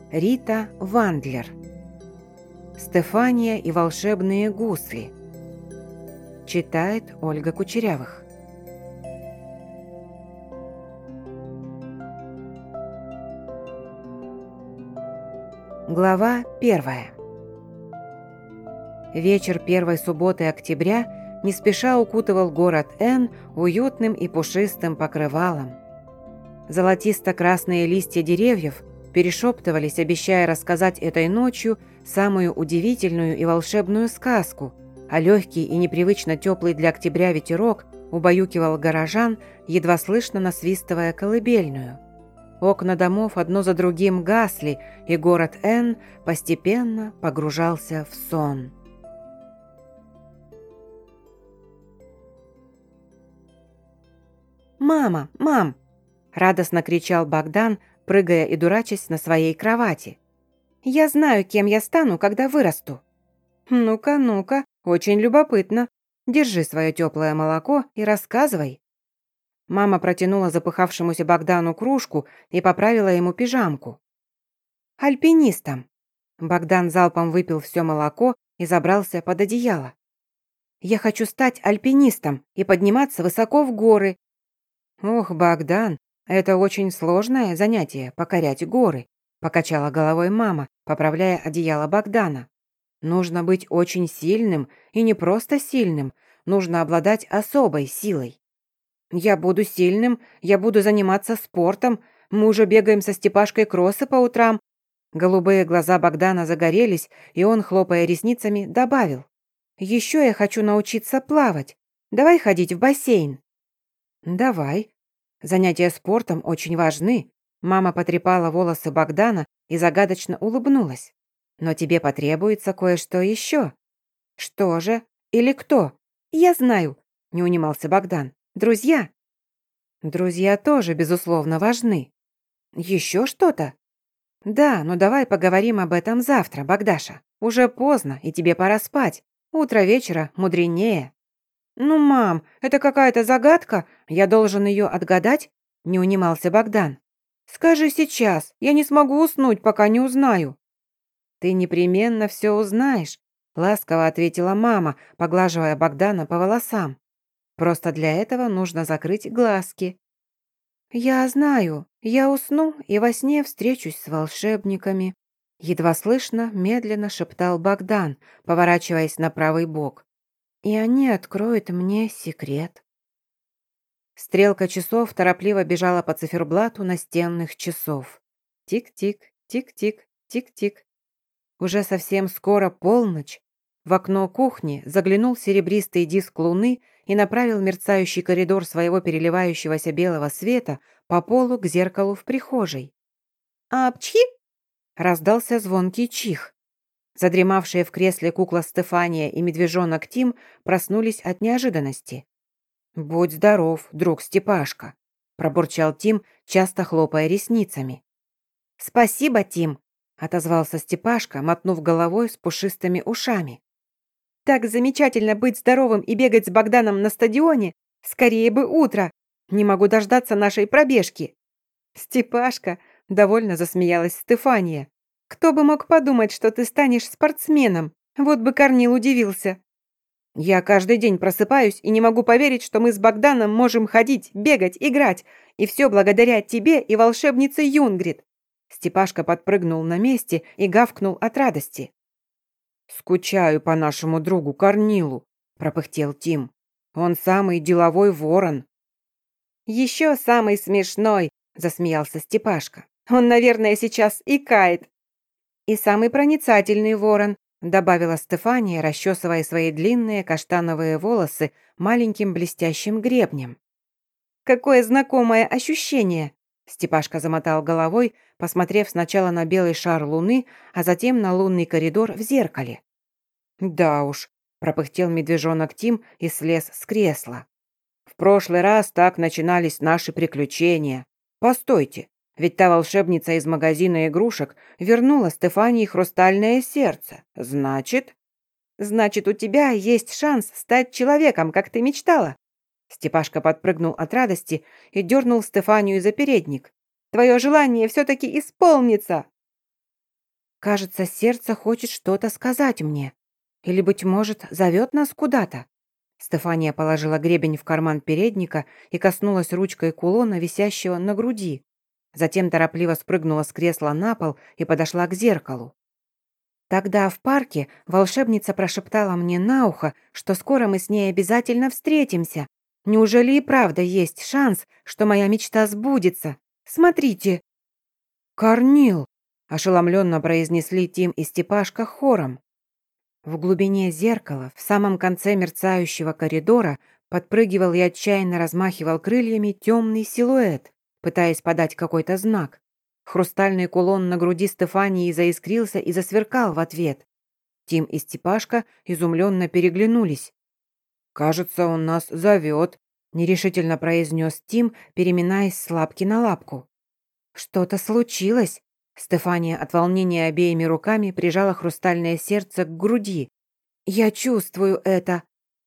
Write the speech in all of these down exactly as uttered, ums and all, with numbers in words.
Рита Вандлер. Стефания и волшебные гусли. Читает Ольга Кучерявых. Глава первая. Вечер первой субботы октября не спеша укутывал город Н уютным и пушистым покрывалом. Золотисто-красные листья деревьев перешептывались, обещая рассказать этой ночью самую удивительную и волшебную сказку, а легкий и непривычно теплый для октября ветерок убаюкивал горожан, едва слышно насвистывая колыбельную. Окна домов одно за другим гасли, и город Н постепенно погружался в сон. «Мама! Мам!» – радостно кричал Богдан, прыгая и дурачась на своей кровати. «Я знаю, кем я стану, когда вырасту». «Ну-ка, ну-ка, очень любопытно. Держи свое теплое молоко и рассказывай». Мама протянула запыхавшемуся Богдану кружку и поправила ему пижамку. «Альпинистом». Богдан залпом выпил все молоко и забрался под одеяло. «Я хочу стать альпинистом и подниматься высоко в горы». «Ох, Богдан, это очень сложное занятие – покорять горы», – покачала головой мама, поправляя одеяло Богдана. «Нужно быть очень сильным, и не просто сильным, нужно обладать особой силой». «Я буду сильным, я буду заниматься спортом, мы уже бегаем со Степашкой кроссы по утрам». Голубые глаза Богдана загорелись, и он, хлопая ресницами, добавил. «Еще я хочу научиться плавать. Давай ходить в бассейн». «Давай. Занятия спортом очень важны». Мама потрепала волосы Богдана и загадочно улыбнулась. «Но тебе потребуется кое-что еще». «Что же? Или кто?» «Я знаю», — не унимался Богдан. «Друзья». «Друзья тоже, безусловно, важны». «Еще что-то?» «Да, но давай поговорим об этом завтра, Богдаша. Уже поздно, и тебе пора спать. Утро вечера мудренее». «Ну, мам, это какая-то загадка. Я должен ее отгадать?» – не унимался Богдан. «Скажи сейчас. Я не смогу уснуть, пока не узнаю». «Ты непременно все узнаешь», – ласково ответила мама, поглаживая Богдана по волосам. «Просто для этого нужно закрыть глазки». «Я знаю. Я усну и во сне встречусь с волшебниками», – едва слышно, медленно шептал Богдан, поворачиваясь на правый бок. «И они откроют мне секрет». Стрелка часов торопливо бежала по циферблату настенных часов. Тик-тик, тик-тик, тик-тик. Уже совсем скоро полночь. В окно кухни заглянул серебристый диск луны и направил мерцающий коридор своего переливающегося белого света по полу к зеркалу в прихожей. «Апчхи!» — раздался звонкий чих. Задремавшие в кресле кукла Стефания и медвежонок Тим проснулись от неожиданности. «Будь здоров, друг Степашка», – пробурчал Тим, часто хлопая ресницами. «Спасибо, Тим», – отозвался Степашка, мотнув головой с пушистыми ушами. «Так замечательно быть здоровым и бегать с Богданом на стадионе. Скорее бы утро. Не могу дождаться нашей пробежки». «Степашка», – довольно засмеялась Стефания. «Кто бы мог подумать, что ты станешь спортсменом? Вот бы Корнил удивился». «Я каждый день просыпаюсь и не могу поверить, что мы с Богданом можем ходить, бегать, играть. И все благодаря тебе и волшебнице Юнгрид». Степашка подпрыгнул на месте и гавкнул от радости. «Скучаю по нашему другу Корнилу», – пропыхтел Тим. «Он самый деловой ворон». «Еще самый смешной», – засмеялся Степашка. «Он, наверное, сейчас икает». «И самый проницательный ворон», – добавила Стефания, расчесывая свои длинные каштановые волосы маленьким блестящим гребнем. «Какое знакомое ощущение!» – Степашка замотал головой, посмотрев сначала на белый шар луны, а затем на лунный коридор в зеркале. «Да уж», – пропыхтел медвежонок Тим и слез с кресла. «В прошлый раз так начинались наши приключения. Постойте. Ведь та волшебница из магазина игрушек вернула Стефании хрустальное сердце. Значит...» «Значит, у тебя есть шанс стать человеком, как ты мечтала». Степашка подпрыгнул от радости и дернул Стефанию за передник. «Твое желание все-таки исполнится!» Кажется, сердце хочет что-то сказать мне. Или, быть может, зовет нас куда-то. Стефания положила гребень в карман передника и коснулась ручкой кулона, висящего на груди. Затем торопливо спрыгнула с кресла на пол и подошла к зеркалу. Тогда в парке волшебница прошептала мне на ухо, что скоро мы с ней обязательно встретимся. Неужели и правда есть шанс, что моя мечта сбудется? Смотрите!» «Корнил!» – ошеломленно произнесли Тим и Степашка хором. В глубине зеркала, в самом конце мерцающего коридора, подпрыгивал и отчаянно размахивал крыльями темный силуэт, пытаясь подать какой-то знак. Хрустальный кулон на груди Стефании заискрился и засверкал в ответ. Тим и Степашка изумленно переглянулись. «Кажется, он нас зовет», – нерешительно произнес Тим, переминаясь с лапки на лапку. «Что-то случилось?» Стефания от волнения обеими руками прижала хрустальное сердце к груди. «Я чувствую это».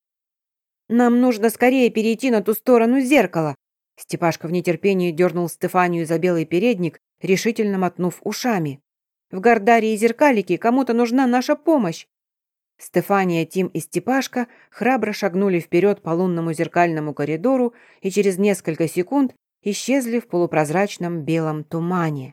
«Нам нужно скорее перейти на ту сторону зеркала». Степашка в нетерпении дернул Стефанию за белый передник, решительно мотнув ушами. «В Гардарии и Зеркалике кому-то нужна наша помощь». Стефания, Тим и Степашка храбро шагнули вперед по лунному зеркальному коридору и через несколько секунд исчезли в полупрозрачном белом тумане.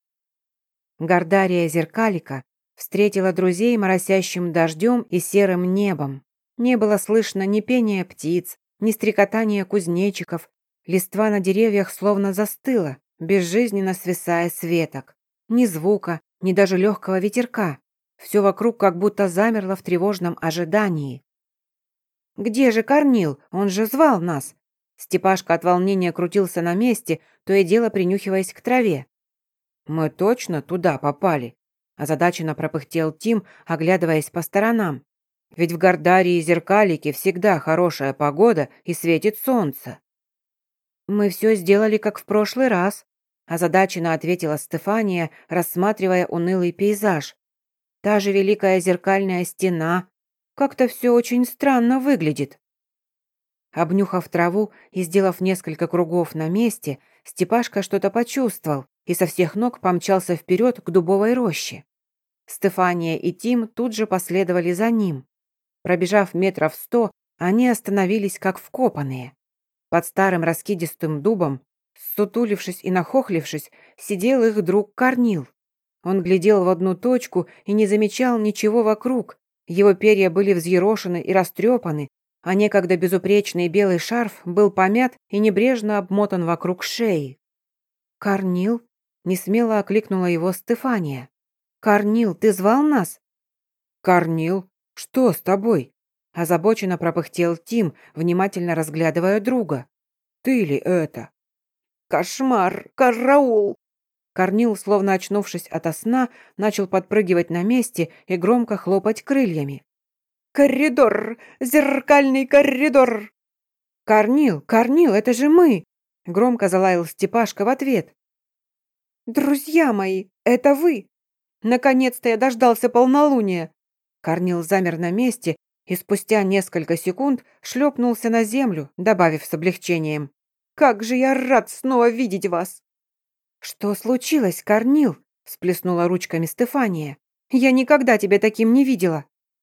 Гардария Зеркалика встретила друзей моросящим дождем и серым небом. Не было слышно ни пения птиц, ни стрекотания кузнечиков. Листва на деревьях словно застыла, безжизненно свисая с веток. Ни звука, ни даже легкого ветерка. Все вокруг как будто замерло в тревожном ожидании. «Где же Корнил? Он же звал нас!» Степашка от волнения крутился на месте, то и дело принюхиваясь к траве. «Мы точно туда попали?» Озадаченно пропыхтел Тим, оглядываясь по сторонам. «Ведь в Гардарии и Зеркалике всегда хорошая погода и светит солнце». «Мы все сделали, как в прошлый раз», озадаченно ответила Стефания, рассматривая унылый пейзаж. «Та же великая зеркальная стена. Как-то все очень странно выглядит». Обнюхав траву и сделав несколько кругов на месте, Степашка что-то почувствовал и со всех ног помчался вперед к дубовой роще. Стефания и Тим тут же последовали за ним. Пробежав метров сто, они остановились как вкопанные. Под старым раскидистым дубом, ссутулившись и нахохлившись, сидел их друг Корнил. Он глядел в одну точку и не замечал ничего вокруг. Его перья были взъерошены и растрепаны, а некогда безупречный белый шарф был помят и небрежно обмотан вокруг шеи. «Корнил?» — несмело окликнула его Стефания. «Корнил, ты звал нас?» «Корнил, что с тобой?» — озабоченно пропыхтел Тим, внимательно разглядывая друга. «Ты ли это?» «Кошмар! Караул!» Корнил, словно очнувшись ото сна, начал подпрыгивать на месте и громко хлопать крыльями. «Коридор! Зеркальный коридор!» «Корнил, Корнил, это же мы!» — громко залаял Степашка в ответ. «Друзья мои, это вы! Наконец-то я дождался полнолуния!» Корнил замер на месте и спустя несколько секунд шлепнулся на землю, добавив с облегчением: «Как же я рад снова видеть вас!» «Что случилось, Корнил?» — всплеснула ручками Стефания. «Я никогда тебя таким не видела».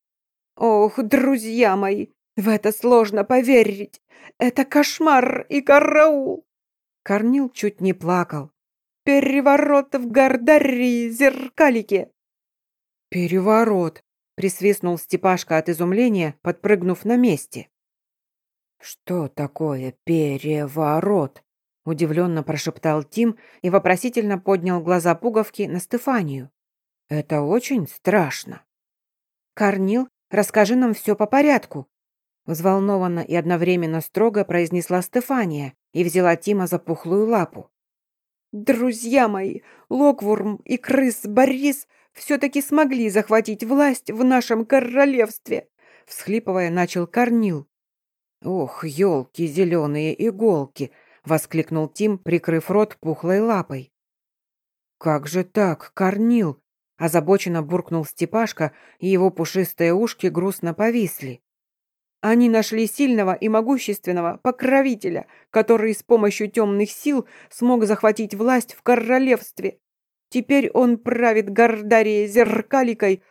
«Ох, друзья мои, в это сложно поверить! Это кошмар и караул!» Корнил чуть не плакал. «Переворот в Гардарии, Зеркалике!» «Переворот!» — присвистнул Степашка от изумления, подпрыгнув на месте. «Что такое переворот?» — удивленно прошептал Тим и вопросительно поднял глаза пуговки на Стефанию. «Это очень страшно». «Корнил, расскажи нам все по порядку», — взволнованно и одновременно строго произнесла Стефания и взяла Тима за пухлую лапу. «Друзья мои, Локвурм и крыс Борис все-таки смогли захватить власть в нашем королевстве», — всхлипывая, начал Корнил. «Ох, елки, зеленые иголки!» — воскликнул Тим, прикрыв рот пухлой лапой. «Как же так, Корнил?» — озабоченно буркнул Степашка, и его пушистые ушки грустно повисли. «Они нашли сильного и могущественного покровителя, который с помощью темных сил смог захватить власть в королевстве. Теперь он правит Гордарией Зеркаликой,